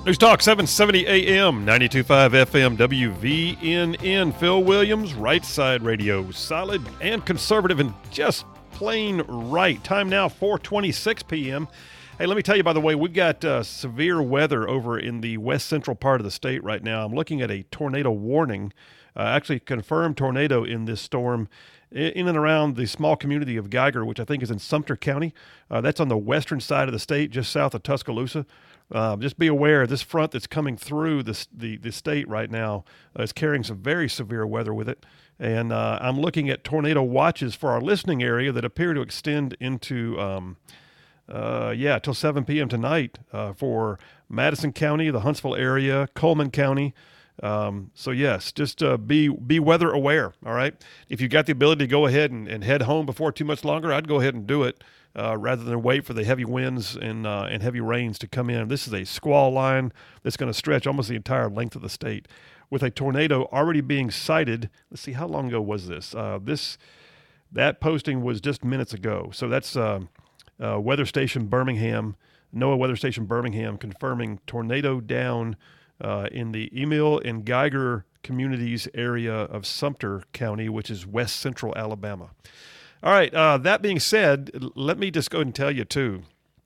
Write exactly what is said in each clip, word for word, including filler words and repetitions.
News Talk seven seventy A M, ninety-two point five F M, W V N N. Phil Williams, Right Side Radio. Solid and conservative and just plain right. Time now, four twenty-six P M Hey, let me tell you, by the way, we've got uh, severe weather over in the west central part of the state right now. I'm looking at a tornado warning, uh, actually confirmed tornado in this storm in and around the small community of Geiger, which I think is in Sumter County. Uh, that's on the western side of the state, just south of Tuscaloosa. Uh, just be aware, this front that's coming through this, the, the state right now uh, is carrying some very severe weather with it. And uh, I'm looking at tornado watches for our listening area that appear to extend into, um, uh, yeah, till seven P M tonight uh, for Madison County, the Huntsville area, Coleman County. Um, so, yes, just uh, be be weather aware, all right? If you've got the ability to go ahead and, and head home before too much longer, I'd go ahead and do it. Uh, rather than wait for the heavy winds and uh, and heavy rains to come in. This is a squall line that's going to stretch almost the entire length of the state. With a tornado already being sighted, let's see, how long ago was this? Uh, this that posting was just minutes ago. So that's uh, uh, Weather Station Birmingham, NOAA Weather Station Birmingham, confirming tornado down uh, in the Emil and Geiger communities area of Sumter County, which is west central Alabama. All right, uh, that being said, let me just go ahead and tell you, too,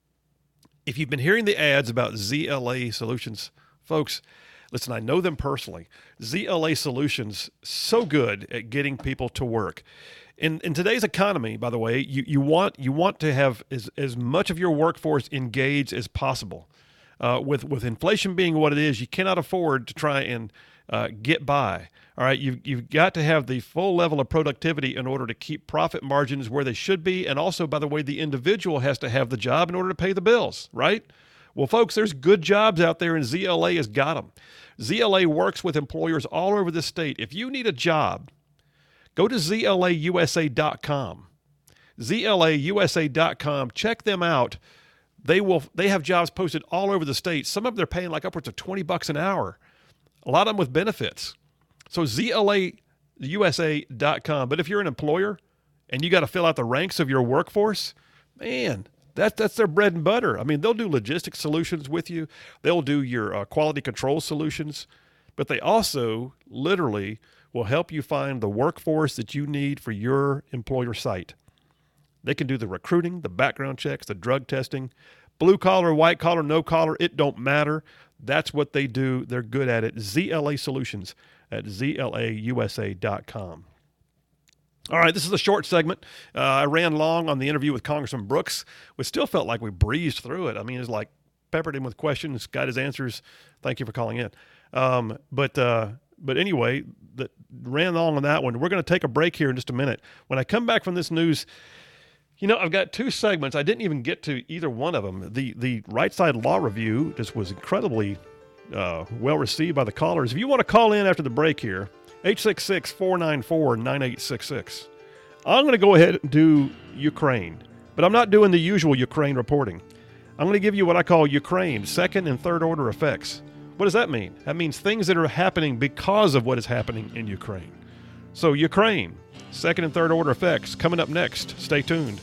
if you've been hearing the ads about Z L A Solutions, folks, listen, I know them personally. Z L A Solutions, so good at getting people to work. In in today's economy, by the way, you, you want you want to have as, as much of your workforce engaged as possible. Uh, with, with inflation being what it is, you cannot afford to try and uh, get by. All right, you've, you've got to have the full level of productivity in order to keep profit margins where they should be. And also, by the way, the individual has to have the job in order to pay the bills, right? Well, folks, there's good jobs out there, and Z L A has got them. Z L A works with employers all over the state. If you need a job, go to Z L A U S A dot com. Z L A U S A dot com. Check them out. They will. They have jobs posted all over the state. Some of them they're paying like upwards of twenty bucks an hour. A lot of them with benefits. So Z L A U S A dot com. But if you're an employer and you got to fill out the ranks of your workforce, man, that, that's their bread and butter. I mean, they'll do logistics solutions with you. They'll do your uh, quality control solutions. But they also literally will help you find the workforce that you need for your employer site. They can do the recruiting, the background checks, the drug testing, blue collar, white collar, no collar, it don't matter. That's what they do. They're good at it. Z L A Solutions at Z L A U S A dot com. All right, this is a short segment. Uh, I ran long on the interview with Congressman Brooks. We still felt like we breezed through it. I mean, it's like peppered him with questions, got his answers. Thank you for calling in. Um, but uh, but anyway, the, ran long on that one. We're going to take a break here in just a minute. When I come back from this news, you know, I've got two segments. I didn't even get to either one of them. The the Right Side Law Review just was incredibly uh, well received by the callers. If you want to call in after the break here, eight six six, four nine four, nine eight six six. I'm going to go ahead and do Ukraine, but I'm not doing the usual Ukraine reporting. I'm going to give you what I call Ukraine second and third order effects. What does that mean? That means things that are happening because of what is happening in Ukraine. So Ukraine, second and third order effects, coming up next. Stay tuned.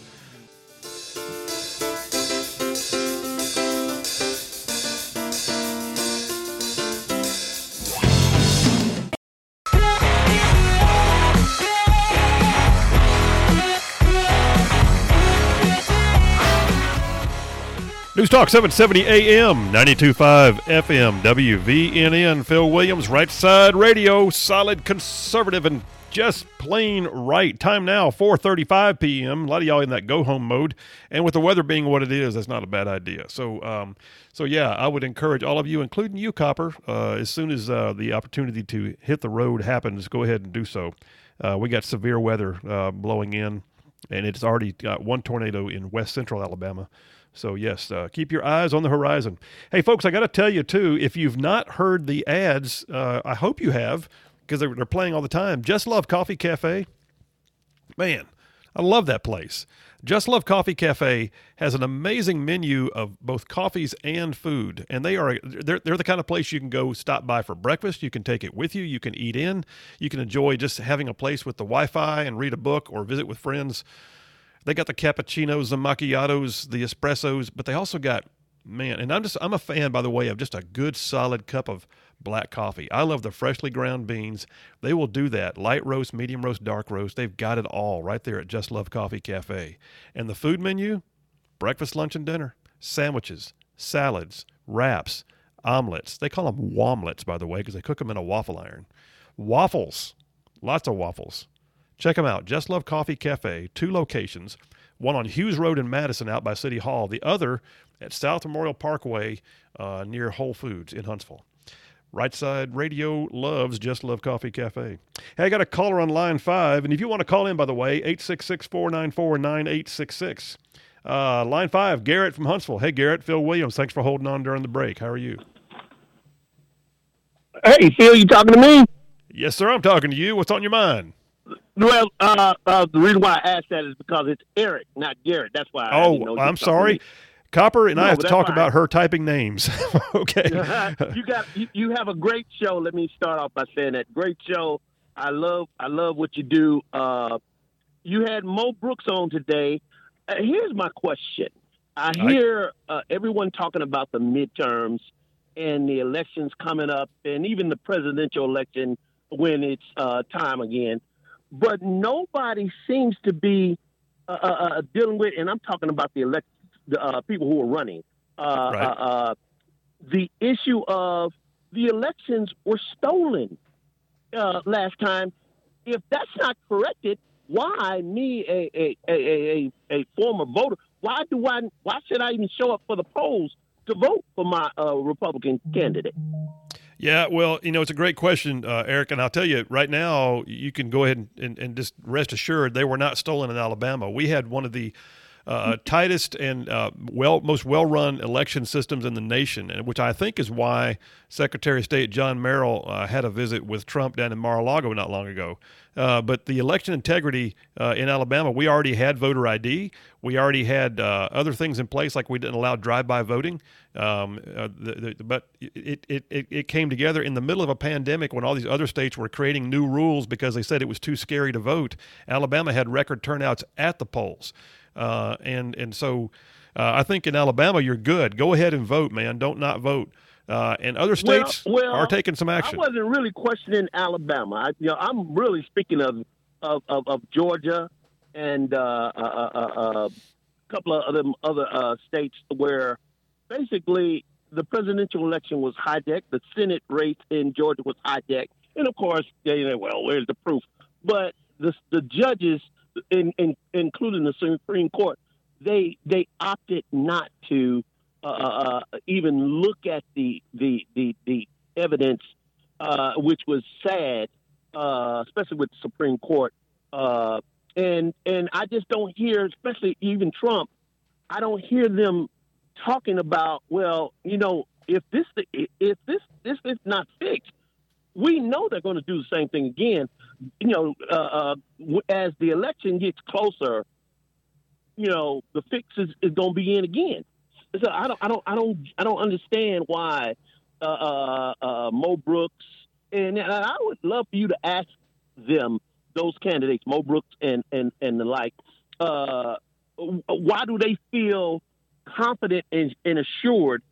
News Talk seven seventy A M, ninety-two point five F M, W V N N. Phil Williams, Right Side Radio, solid conservative and just plain right. Time now, four thirty-five P M A lot of y'all in that go-home mode. And with the weather being what it is, that's not a bad idea. So, um, so yeah, I would encourage all of you, including you, Copper, uh, as soon as uh, the opportunity to hit the road happens, go ahead and do so. Uh, we got severe weather uh, blowing in, and it's already got one tornado in west central Alabama. So, yes, uh, keep your eyes on the horizon. Hey, folks, I got to tell you, too, if you've not heard the ads, uh, I hope you have, because they're, they're playing all the time. Just Love Coffee Cafe. Man, I love that place. Just Love Coffee Cafe has an amazing menu of both coffees and food, and they are they're, they're the kind of place you can go stop by for breakfast. You can take it with you. You can eat in. You can enjoy just having a place with the Wi-Fi and read a book or visit with friends. They got the cappuccinos, the macchiatos, the espressos, but they also got Man, and I'm just I'm a fan, by the way, of just a good solid cup of black coffee. I love the freshly ground beans. They will do that. Light roast, medium roast, dark roast. They've got it all right there at Just Love Coffee Cafe. And the food menu, breakfast, lunch, and dinner, sandwiches, salads, wraps, omelets. They call them womlets, by the way, because they cook them in a waffle iron. Waffles, lots of waffles. Check them out. Just Love Coffee Cafe, two locations, one on Hughes Road in Madison out by City Hall, the other at South Memorial Parkway uh, near Whole Foods in Huntsville. Right Side Radio loves Just Love Coffee Cafe. Hey, I got a caller on line five, and if you want to call in, by the way, eight six six, four nine four, nine eight six six. Uh, line five, Garrett from Huntsville. Hey, Garrett, Phil Williams, thanks for holding on during the break. How are you? Hey, Phil, you talking to me? Yes, sir, I'm talking to you. What's on your mind? Well, uh, uh, the reason why I asked that is because it's Eric, not Garrett. That's why I Oh, didn't know you I'm were talking sorry. to me. Copper and No, I have to that's talk fine. about her typing names. Okay. you got you, you have a great show. Let me start off by saying that great show. I love I love what you do. Uh, you had Mo Brooks on today. Uh, here's my question. I hear uh, everyone talking about the midterms and the elections coming up, and even the presidential election when it's uh, time again. But nobody seems to be uh, uh, dealing with, and I'm talking about the elect, the uh, people who are running. Uh, Right. uh, uh, the issue of the elections were stolen uh, last time. If that's not corrected, why me, a a, a, a, a former voter, why do I why should I even show up for the polls to vote for my uh, Republican candidate? Yeah, well, you know, it's a great question, uh, Eric, and I'll tell you right now, you can go ahead and, and, and just rest assured they were not stolen in Alabama. We had one of the uh, tightest and uh, well, most well-run election systems in the nation, and which I think is why Secretary of State John Merrill uh, had a visit with Trump down in Mar-a-Lago not long ago. Uh, but the election integrity uh, in Alabama, we already had voter I D. We already had uh, other things in place, like we didn't allow drive-by voting. Um, uh, the, the, but it, it, it, it came together in the middle of a pandemic when all these other states were creating new rules because they said it was too scary to vote. Alabama had record turnouts at the polls. Uh, and, and so uh, I think in Alabama, you're good. Go ahead and vote, man. Don't not vote. Uh, and other states well, well, are taking some action. I wasn't really questioning Alabama. I, you know, I'm really speaking of of, of, of Georgia and uh, a uh, uh, uh, couple of other other uh, states where basically the presidential election was hijacked. The Senate race in Georgia was hijacked, and of course, you know, well, where's the proof? But the the judges, in, in, including the Supreme Court, they they opted not to. Uh, uh, even look at the the the, the evidence, uh, which was sad, uh, especially with the Supreme Court, uh, and and I just don't hear, especially even Trump, I don't hear them talking about, well, you know, if this if this this is not fixed, we know they're going to do the same thing again. You know, uh, uh, as the election gets closer, you know, the fix is, is going to be in again. So I don't, I don't, I don't, I don't understand why uh, uh, uh, Mo Brooks and, and I would love for you to ask them, those candidates, Mo Brooks and and, and the like, uh, why do they feel confident and, and assured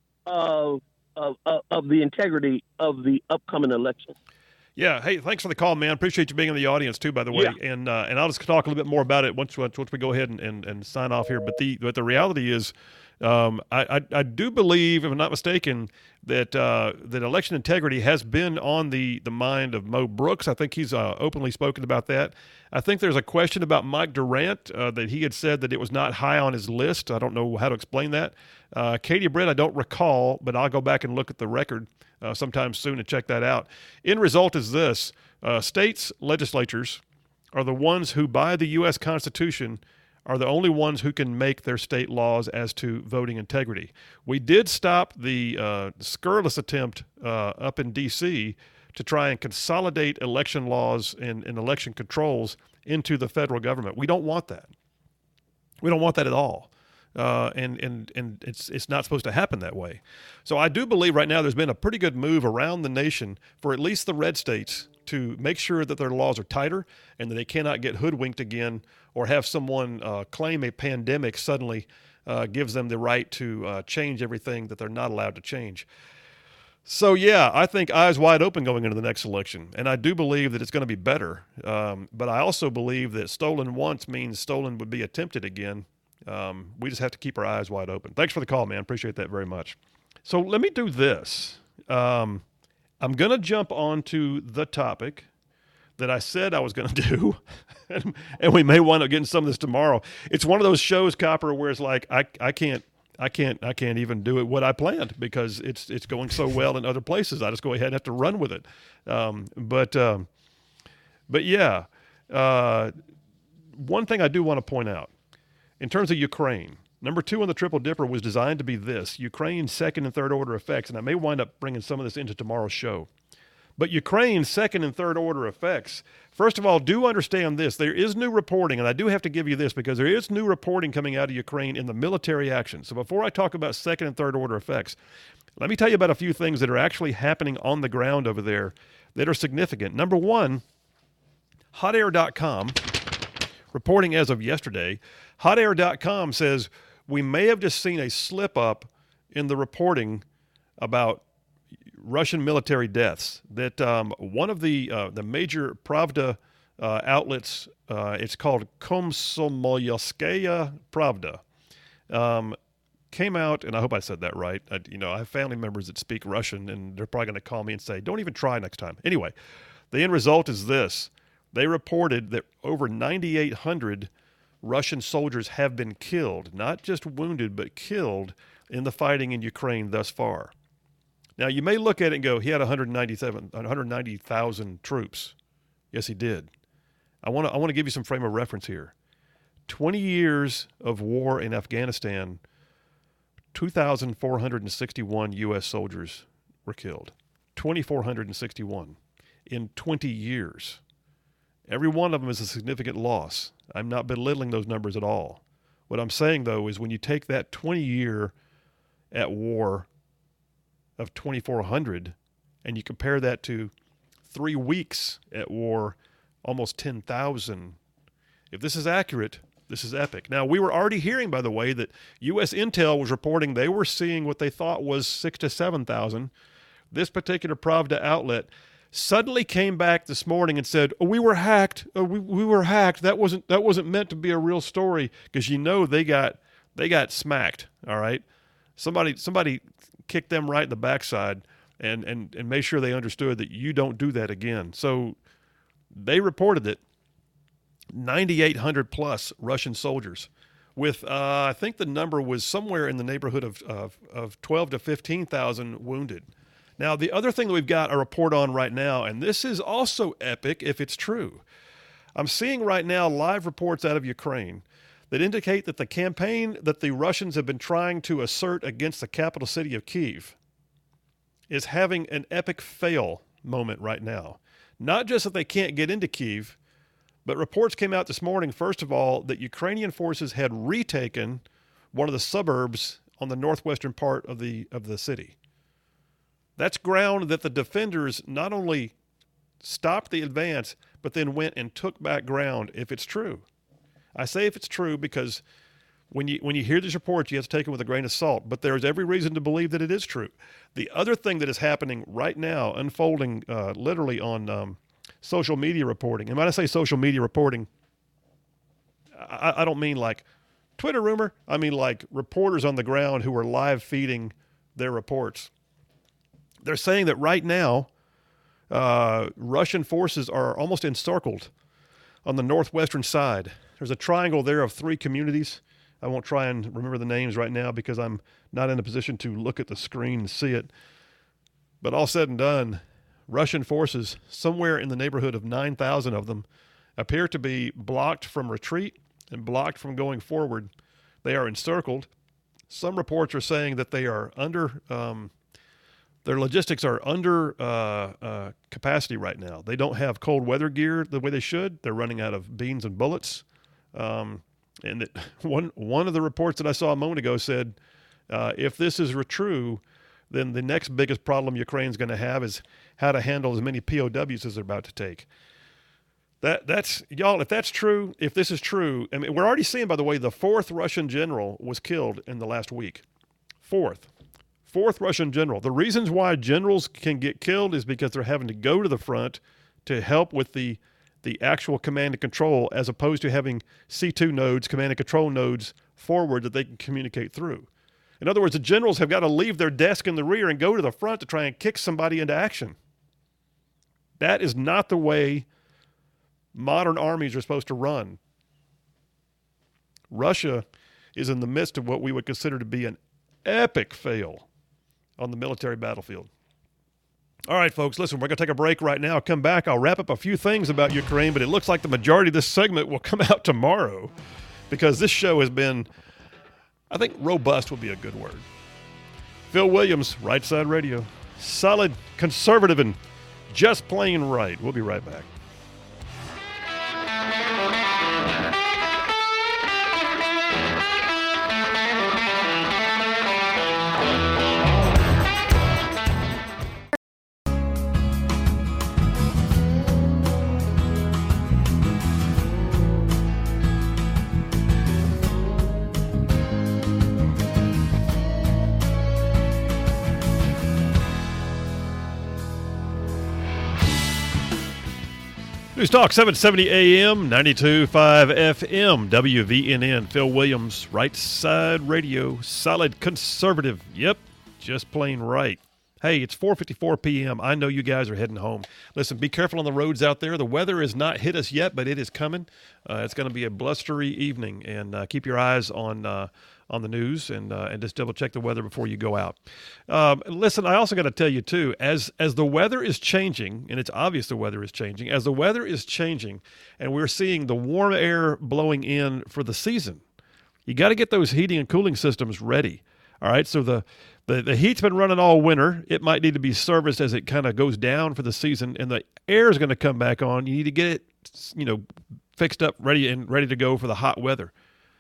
of, of of of the integrity of the upcoming election? Yeah. Hey, thanks for the call, man. Appreciate you being in the audience too, by the way. Yeah. And uh, and I'll just talk a little bit more about it once once, once we go ahead and, and, and sign off here. But the but the reality is, um, I, I I do believe, if I'm not mistaken, that uh, that election integrity has been on the, the mind of Mo Brooks. I think he's uh, openly spoken about that. I think there's a question about Mike Durant uh, that he had said that it was not high on his list. I don't know how to explain that. Uh, Katie Britt, I don't recall, but I'll go back and look at the record uh, sometime soon and check that out. End result is this. Uh, states' legislatures are the ones who, by the U S Constitution, are the only ones who can make their state laws as to voting integrity. We did stop the uh, scurrilous attempt uh, up in D C to try and consolidate election laws and, and election controls into the federal government. We don't want that. We don't want that at all. Uh, and and and it's it's not supposed to happen that way. So I do believe right now there's been a pretty good move around the nation for at least the red states to make sure that their laws are tighter and that they cannot get hoodwinked again or have someone uh, claim a pandemic suddenly uh, gives them the right to uh, change everything that they're not allowed to change. So, yeah, I think eyes wide open going into the next election, and I do believe that it's going to be better. Um, but I also believe that stolen once means stolen would be attempted again. Um, we just have to keep our eyes wide open. Thanks for the call, man. Appreciate that very much. So let me do this. Um, I'm going to jump onto the topic that I said I was going to do, and, and we may wind up getting some of this tomorrow. It's one of those shows, Copper, where it's like I I can't. I can't I can't even do it what I planned because it's it's going so well in other places. I just go ahead and have to run with it. Um, but um, but yeah, uh, one thing I do want to point out in terms of Ukraine, number two on the Triple Dipper was designed to be this: Ukraine's second and third order effects, and I may wind up bringing some of this into tomorrow's show. But Ukraine's second and third order effects, first of all, do understand this. There is new reporting, and I do have to give you this because there is new reporting coming out of Ukraine in the military action. So before I talk about second and third order effects, let me tell you about a few things that are actually happening on the ground over there that are significant. Number one, hot air dot com, reporting as of yesterday, hot air dot com says we may have just seen a slip up in the reporting about Russian military deaths. That um, one of the uh, the major Pravda uh, outlets, uh, it's called Komsomolskaya Pravda, um, came out, and I hope I said that right. I, you know, I have family members that speak Russian, and they're probably going to call me and say, "Don't even try next time." Anyway, the end result is this: they reported that over ninety-eight hundred Russian soldiers have been killed, not just wounded, but killed in the fighting in Ukraine thus far. Now, you may look at it and go, he had one hundred ninety-seven, one hundred ninety thousand troops. Yes, he did. I want to I want to give you some frame of reference here. twenty years of war in Afghanistan, two thousand four hundred sixty-one U S soldiers were killed. two thousand four hundred sixty-one in twenty years. Every one of them is a significant loss. I'm not belittling those numbers at all. What I'm saying, though, is when you take that twenty year at war of twenty-four hundred, and you compare that to three weeks at war, almost ten thousand. If this is accurate, this is epic. Now, we were already hearing, by the way, that U S Intel was reporting they were seeing what they thought was six to seven thousand. This particular Pravda outlet suddenly came back this morning and said, "Oh, we were hacked. Oh, we we were hacked. That wasn't that wasn't meant to be a real story," because you know they got they got smacked. All right, somebody somebody. kick them right in the backside and, and, and make sure they understood that you don't do that again. So they reported that ninety-eight hundred plus Russian soldiers with, uh, I think the number was somewhere in the neighborhood of, of, of twelve to fifteen thousand wounded. Now, the other thing that we've got a report on right now, and this is also epic if it's true. I'm seeing right now live reports out of Ukraine that indicate that the campaign that the Russians have been trying to assert against the capital city of Kyiv is having an epic fail moment right now. Not just that they can't get into Kyiv, but reports came out this morning, first of all, that Ukrainian forces had retaken one of the suburbs on the northwestern part of the of the city. That's ground that the defenders not only stopped the advance, but then went and took back ground, if it's true. I say if it's true because when you when you hear these reports, you have to take them with a grain of salt. But there is every reason to believe that it is true. The other thing that is happening right now, unfolding uh, literally on um, social media reporting, and when I say social media reporting, I, I don't mean like Twitter rumor. I mean like reporters on the ground who are live feeding their reports. They're saying that right now, uh, Russian forces are almost encircled on the northwestern side. There's a triangle there of three communities. I won't try and remember the names right now because I'm not in a position to look at the screen and see it. But all said and done, Russian forces, somewhere in the neighborhood of nine thousand of them, appear to be blocked from retreat and blocked from going forward. They are encircled. Some reports are saying that they are under, um, their logistics are under uh, uh, capacity right now. They don't have cold weather gear the way they should. They're running out of beans and bullets. Um, and that one one of the reports that I saw a moment ago said, uh, if this is true, then the next biggest problem Ukraine's going to have is how to handle as many P O Ws as they're about to take. That that's y'all. If that's true, if this is true, I mean, we're already seeing, by the way, the fourth Russian general was killed in the last week. Fourth, fourth Russian general. The reasons why generals can get killed is because they're having to go to the front to help with the the actual command and control, as opposed to having C two nodes, command and control nodes forward that they can communicate through. In other words, the generals have got to leave their desk in the rear and go to the front to try and kick somebody into action. That is not the way modern armies are supposed to run. Russia is in the midst of what we would consider to be an epic fail on the military battlefield. All right, folks, listen, we're going to take a break right now. Come back. I'll wrap up a few things about Ukraine, but it looks like the majority of this segment will come out tomorrow because this show has been, I think robust would be a good word. Phil Williams, Right Side Radio. Solid, conservative, and just plain right. We'll be right back. News Talk seven seventy A M, ninety-two point five F M, W V N N. Phil Williams, Right Side Radio, solid conservative. Yep, just plain right. Hey, it's four fifty-four P M I know you guys are heading home. Listen, be careful on the roads out there. The weather has not hit us yet, but it is coming. Uh, it's going to be a blustery evening, and uh, keep your eyes on uh, on the news and uh, and just double check the weather before you go out. Um, listen, I also got to tell you too, as as the weather is changing, and it's obvious the weather is changing. As the weather is changing, and we're seeing the warm air blowing in for the season, you got to get those heating and cooling systems ready. All right, so the The, the heat's been running all winter. It might need to be serviced as it kind of goes down for the season, and the air is going to come back on. You need to get it, you know, fixed up, ready and ready to go for the hot weather.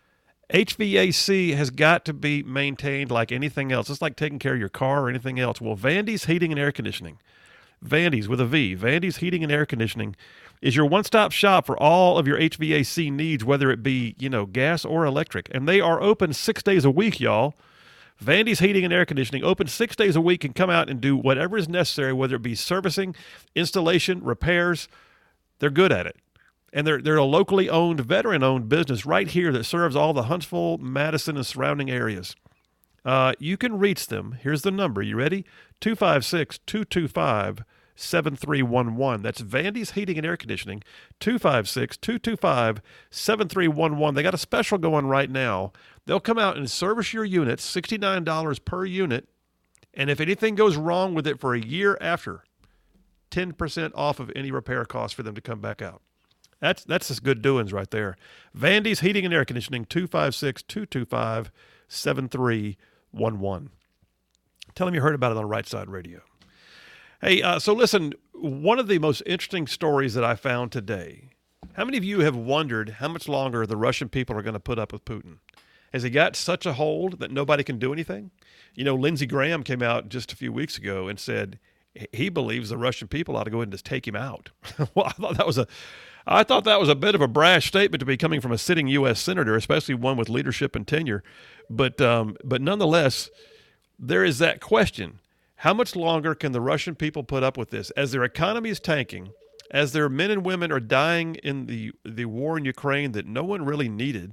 H V A C has got to be maintained like anything else. It's like taking care of your car or anything else. Well, Vandy's Heating and Air Conditioning, Vandy's with a V, Vandy's Heating and Air Conditioning is your one-stop shop for all of your H V A C needs, whether it be, you know, gas or electric. And they are open six days a week, y'all. Vandy's Heating and Air Conditioning, open six days a week, and come out and do whatever is necessary, whether it be servicing, installation, repairs. They're good at it. And they're they're a locally owned, veteran-owned business right here that serves all the Huntsville, Madison, and surrounding areas. Uh, you can reach them. Here's the number. You ready? two five six, two two five, seven three one one. That's Vandy's Heating and Air Conditioning, two five six, two two five, seven three one one. They got a special going right now. They'll come out and service your unit, sixty-nine dollars per unit, and if anything goes wrong with it for a year after, ten percent off of any repair costs for them to come back out. That's that's just good doings right there. Vandy's Heating and Air Conditioning, two five six, two two five, seven three one one. Tell them you heard about it on Right Side Radio. Hey, uh, so listen, one of the most interesting stories that I found today, how many of you have wondered how much longer the Russian people are going to put up with Putin? Has he got such a hold that nobody can do anything? You know, Lindsey Graham came out just a few weeks ago and said he believes the Russian people ought to go ahead and just take him out. Well, I thought that was a, I thought that was a bit of a brash statement to be coming from a sitting U S senator, especially one with leadership and tenure. But, um, but nonetheless, there is that question. How much longer can the Russian people put up with this? As their economy is tanking, as their men and women are dying in the, the war in Ukraine that no one really needed,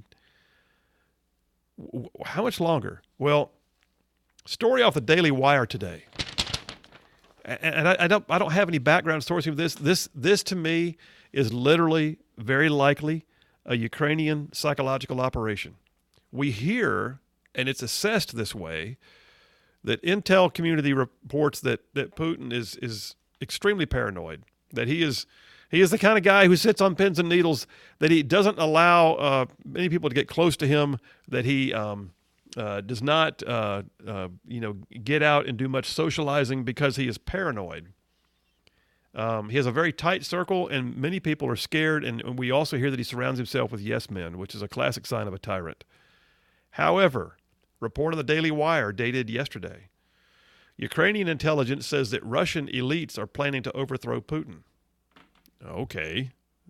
how much longer? Well, story off the Daily Wire today, and I, I don't I don't have any background stories of this. This this to me is literally very likely a Ukrainian psychological operation. We hear, and it's assessed this way, that intel community reports that that Putin is is extremely paranoid, that he is he is the kind of guy who sits on pins and needles, that he doesn't allow uh, many people to get close to him, that he um, uh, does not uh, uh, you know get out and do much socializing because he is paranoid. Um, he has a very tight circle, and many people are scared, and, and we also hear that he surrounds himself with yes men, which is a classic sign of a tyrant. However, report on the Daily Wire dated yesterday, Ukrainian intelligence says that Russian elites are planning to overthrow Putin. Okay,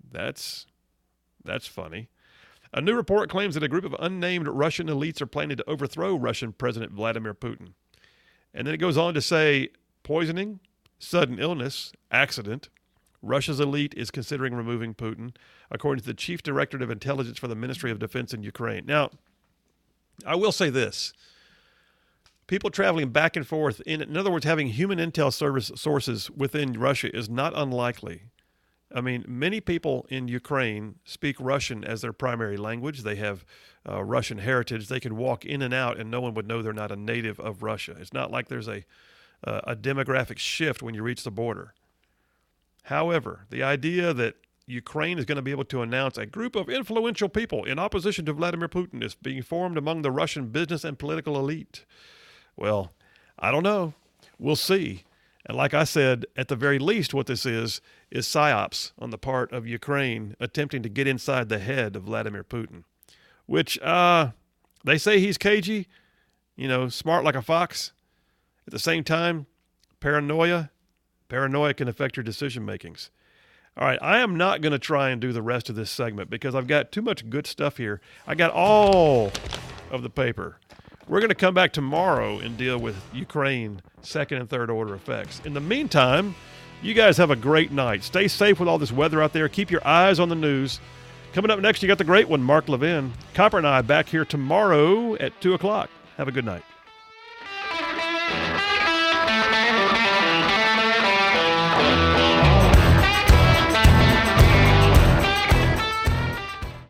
That's that's funny. A new report claims that a group of unnamed Russian elites are planning to overthrow Russian President Vladimir Putin. And then it goes on to say, poisoning, sudden illness, accident. Russia's elite is considering removing Putin, according to the Chief Directorate of Intelligence for the Ministry of Defense in Ukraine. Now, I will say this. People traveling back and forth, in, in other words, having human intel service sources within Russia is not unlikely. I mean, many people in Ukraine speak Russian as their primary language. They have uh, Russian heritage. They can walk in and out and no one would know they're not a native of Russia. It's not like there's a, uh, a demographic shift when you reach the border. However, the idea that Ukraine is going to be able to announce a group of influential people in opposition to Vladimir Putin is being formed among the Russian business and political elite. Well, I don't know. We'll see. And like I said, at the very least, what this is, is psyops on the part of Ukraine attempting to get inside the head of Vladimir Putin, which uh, they say he's cagey, you know, smart like a fox. At the same time, paranoia, paranoia can affect your decision makings. All right, I am not going to try and do the rest of this segment because I've got too much good stuff here. I got all of the paper. We're going to come back tomorrow and deal with Ukraine second and third order effects. In the meantime, you guys have a great night. Stay safe with all this weather out there. Keep your eyes on the news. Coming up next, you got the great one, Mark Levin. Copper and I back here tomorrow at two o'clock. Have a good night.